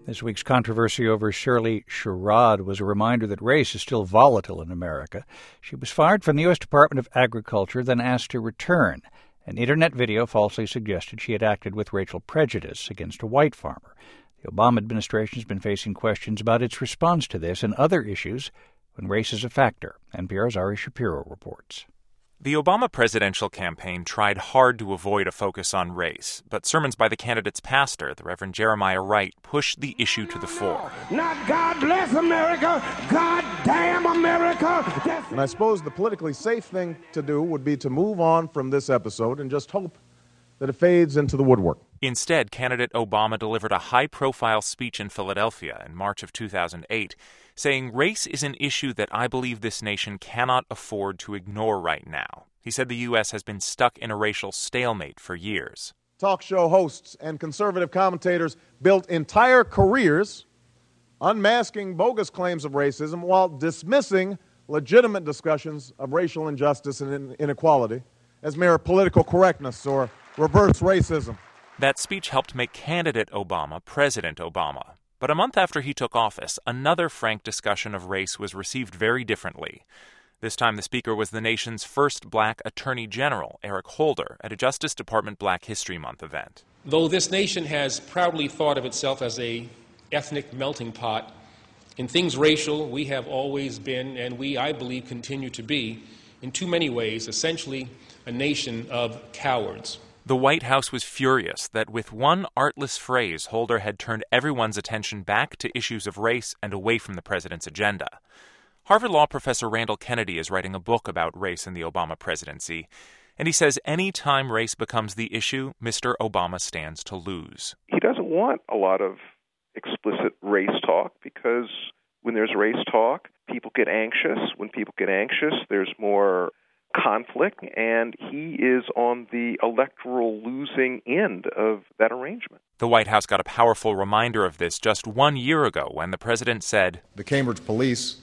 This week's controversy over Shirley Sherrod was a reminder that race is still volatile in America. She was fired from the U.S. Department of Agriculture, then asked to return. An internet video falsely suggested she had acted with racial prejudice against a white farmer. The Obama administration has been facing questions about its response to this and other issues when race is a factor. NPR's Ari Shapiro reports. The Obama presidential campaign tried hard to avoid a focus on race, but sermons by the candidate's pastor, the Reverend Jeremiah Wright, pushed the issue to the fore. Not God bless America, God damn America. And I suppose the politically safe thing to do would be to move on from this episode and just hope that it fades into the woodwork. Instead, candidate Obama delivered a high-profile speech in Philadelphia in March of 2008, saying race is an issue that I believe this nation cannot afford to ignore right now. He said the U.S. has been stuck in a racial stalemate for years. Talk show hosts and conservative commentators built entire careers unmasking bogus claims of racism while dismissing legitimate discussions of racial injustice and inequality as mere political correctness or reverse racism. That speech helped make candidate Obama President Obama. But a month after he took office, another frank discussion of race was received very differently. This time the speaker was the nation's first black attorney general, Eric Holder, at a Justice Department Black History Month event. Though this nation has proudly thought of itself as an ethnic melting pot, in things racial, we have always been, and we, I believe, continue to be, in too many ways, essentially a nation of cowards. The White House was furious that with one artless phrase, Holder had turned everyone's attention back to issues of race and away from the president's agenda. Harvard Law professor Randall Kennedy is writing a book about race in the Obama presidency, and he says any time race becomes the issue, Mr. Obama stands to lose. He doesn't want a lot of explicit race talk because when there's race talk, people get anxious. When people get anxious, there's more conflict, and he is on the electoral losing end of that arrangement. The White House got a powerful reminder of this just 1 year ago when the president said, The Cambridge police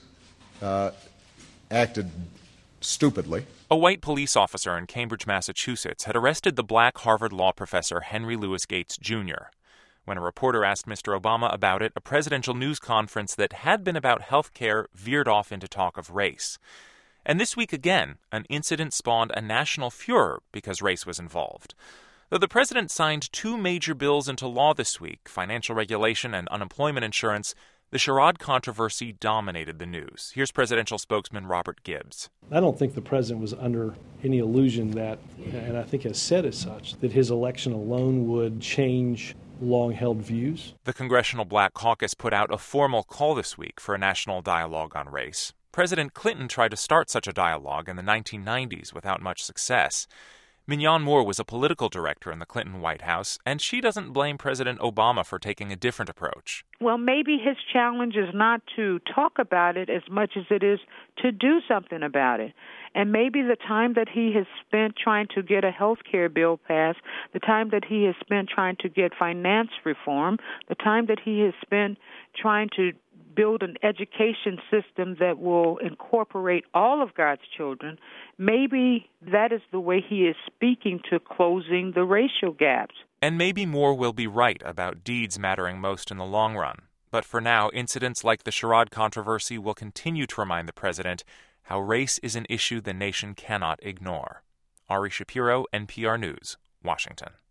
acted stupidly. A white police officer in Cambridge, Massachusetts, had arrested the black Harvard Law professor Henry Louis Gates, Jr. When a reporter asked Mr. Obama about it, a presidential news conference that had been about health care veered off into talk of race. And this week again, an incident spawned a national furor because race was involved. Though the president signed two major bills into law this week, financial regulation and unemployment insurance, the Sherrod controversy dominated the news. Here's presidential spokesman Robert Gibbs. I don't think the president was under any illusion that, and I think has said as such, that his election alone would change long-held views. The Congressional Black Caucus put out a formal call this week for a national dialogue on race. President Clinton tried to start such a dialogue in the 1990s without much success. Mignon Moore was a political director in the Clinton White House, and she doesn't blame President Obama for taking a different approach. Well, maybe his challenge is not to talk about it as much as it is to do something about it. And maybe the time that he has spent trying to get a health care bill passed, the time that he has spent trying to get finance reform, the time that he has spent trying to build an education system that will incorporate all of God's children, maybe that is the way he is speaking to closing the racial gaps. And maybe Moore will be right about deeds mattering most in the long run. But for now, incidents like the Sherrod controversy will continue to remind the president how race is an issue the nation cannot ignore. Ari Shapiro, NPR News, Washington.